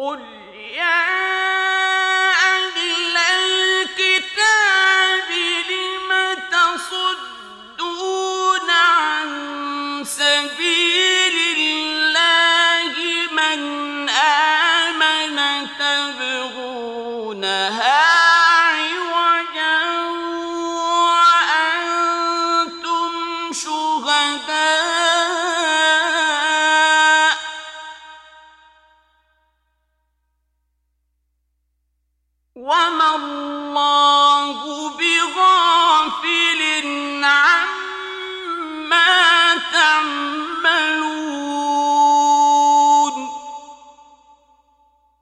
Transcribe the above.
قل يا أهل الكتاب لم تصدون عن سبيل الله من آمن تبغونها عوجا وأنتم شهداء وما الله